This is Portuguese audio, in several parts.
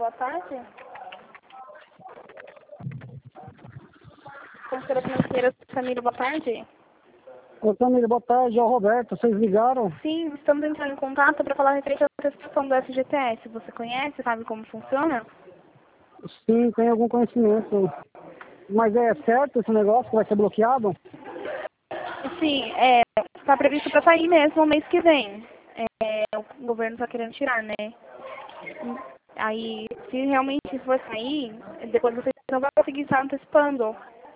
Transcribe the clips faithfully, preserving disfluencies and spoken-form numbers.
boa tarde. Consultora financeira Samira, boa tarde. Ô, Samira, boa tarde. É o Roberto. Vocês ligaram? Sim, estamos entrando em contato para falar referente à antecipação do F G T S. Você conhece, sabe como funciona? Sim, tem algum conhecimento. Mas é certo esse negócio que vai ser bloqueado? Sim, é, está previsto para sair mesmo no mês que vem. É, o governo está querendo tirar, né? Aí, se realmente for sair, depois você não vai conseguir estar antecipando.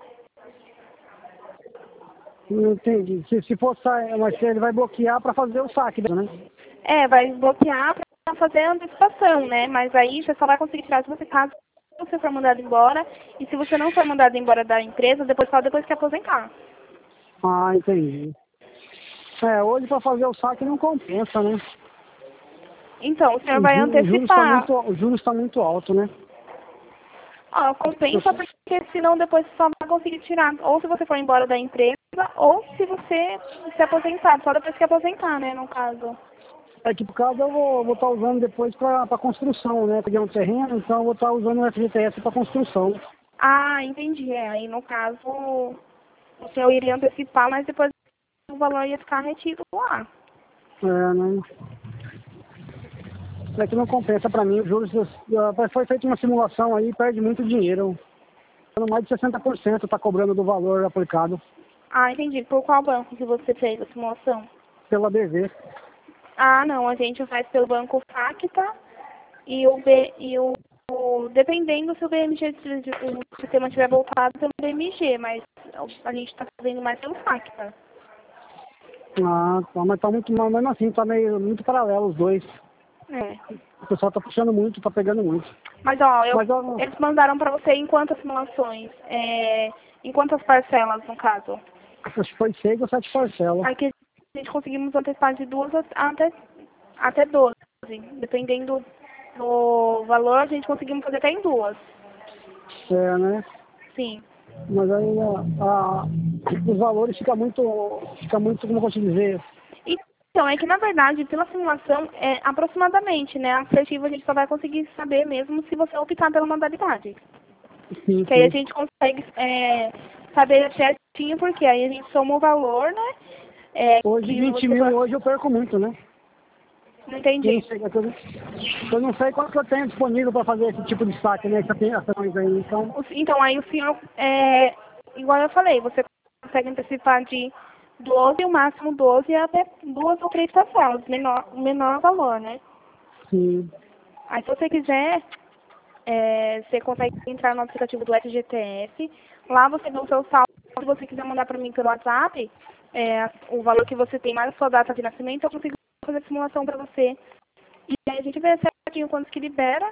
Não entendi. Se, se for sair, mas ele vai bloquear para fazer o saque, né? É, vai bloquear para fazer a antecipação, né? Mas aí você só vai conseguir tirar se você caso você for mandado embora. E se você não for mandado embora da empresa, depois só depois que aposentar. Ah, entendi. É, hoje para fazer o saque não compensa, né? Então, o senhor O vai ju- o juros está antecipar. muito, o juros está muito alto, né? Ó, compensa porque senão depois você só vai conseguir tirar. Ou se você for embora da empresa, ou se você se aposentar. Só depois que aposentar, né, no caso. É que por causa eu vou vou estar usando depois para construção, né? Peguei um terreno, então eu vou estar usando o F G T S para construção. Ah, entendi. É, aí no caso, o senhor iria antecipar, mas depois o valor ia ficar retido lá. É, né? É que não compensa para mim. Os juros, uh, foi feita uma simulação aí, perde muito dinheiro. Mais de sessenta por cento está cobrando do valor aplicado Ah, entendi. Por qual banco que você fez a simulação? pela B V. Ah, não. A gente faz pelo banco Facta e o B e o, o dependendo se o B M G, se o sistema tiver voltado pelo B M G, mas a gente está fazendo mais pelo Facta. Ah, tá, mas tá muito, mas mesmo assim, tá meio, muito paralelo os dois. É. O pessoal tá puxando muito, tá pegando muito. Mas, ó, eu, Mas, ó, eles mandaram para você em quantas simulações? É, em quantas parcelas, no caso? acho que foi seis ou sete parcelas. Aqui a gente conseguimos antecipar de duas até, até doze. Dependendo do valor, a gente conseguimos fazer até em duas. É, né? Sim. Mas aí a, a, os valores ficam muito, fica muito, como eu posso dizer, Então, é que na verdade, pela simulação, é aproximadamente, né? A assertiva a gente só vai conseguir saber mesmo se você optar pela modalidade. sim, Que aí a sim. gente consegue é, saber certinho, porque aí a gente soma o valor, né? É, Hoje, que vinte você mil vai... hoje eu perco muito, né? Não Eu não entendi. sei, eu, não- eu não sei quanto que eu tenho disponível para fazer esse tipo de saque, né? Essas ações aí, então... O- Então, aí o senhor, é, igual eu falei, você consegue antecipar de doze, o máximo doze, até duas ou três parcelas, menor, menor valor, né? Sim. Aí, se você quiser, é, você consegue entrar no aplicativo do F G T S, lá você vê o seu saldo, se você quiser mandar para mim pelo WhatsApp, é, o valor que você tem mais a sua data de nascimento, eu consigo fazer a simulação para você. E aí a gente vê certinho quantos que libera,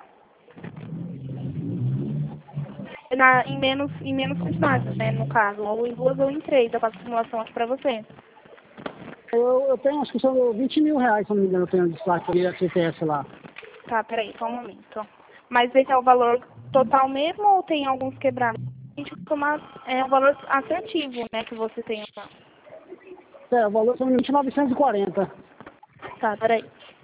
Na, em, menos, em menos quantidades, né, no caso, ou em duas ou em três, eu faço a simulação aqui pra você. Eu, eu tenho, acho que são vinte mil reais, se não me engano, eu tenho de saque ali, F G T S lá. Tá, peraí, só um momento. Mas esse é o valor total mesmo ou tem alguns quebrados? A gente costuma, é o valor assertivo, né, que você tem lá. É, o valor são vinte mil novecentos e quarenta. Tá, peraí.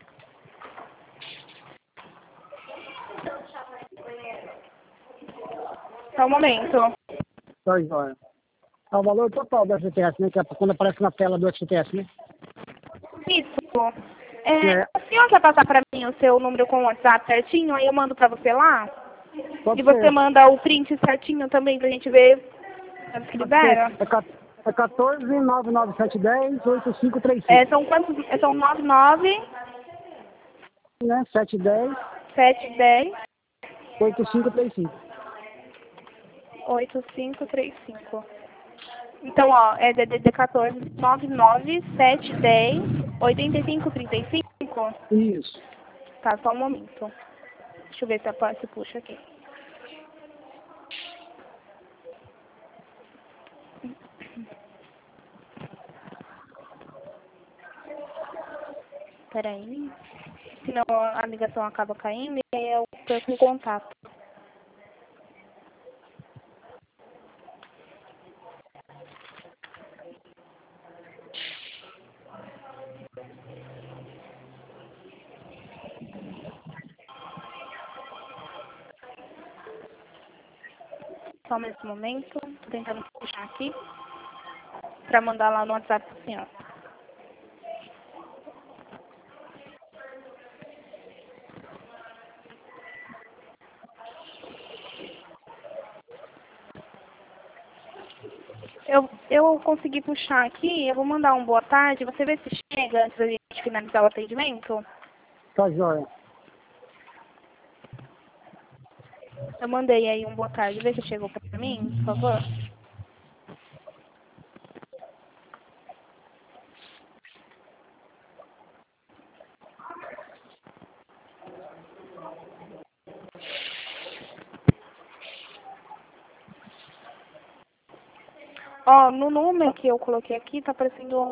Só um momento. Tá, joia. É o valor total do F G T S, né? Que é quando aparece na tela do F G T S, né? Isso. É, É, o senhor quer passar pra mim o seu número com o WhatsApp certinho? Aí eu mando pra você lá? E pode você ser. manda o print certinho também pra gente ver quanto que Pode ser. libera? É, ca- é quatorze, nove nove sete um zero, oito cinco três É, cinco. são quantos? É, são nove nove Né? sete um zero, sete dez oito cinco três cinco. oito cinco três cinco. Então, ó, é D D D quatorze nove nove sete dez oitenta e cinco trinta e cinco. Isso. Tá, só um momento. Deixa eu ver se, a, se puxa aqui. Peraí. Senão a ligação acaba caindo e aí eu perco o contato. Só nesse momento. Tô tentando puxar aqui para mandar lá no WhatsApp pra senhora. Eu, eu consegui puxar aqui, eu vou mandar um boa tarde, você vê se chega antes da gente finalizar o atendimento? Tá joia. Eu mandei aí um boa tarde, vê se chegou pra mim, por favor. Ó, no número que eu coloquei aqui, tá aparecendo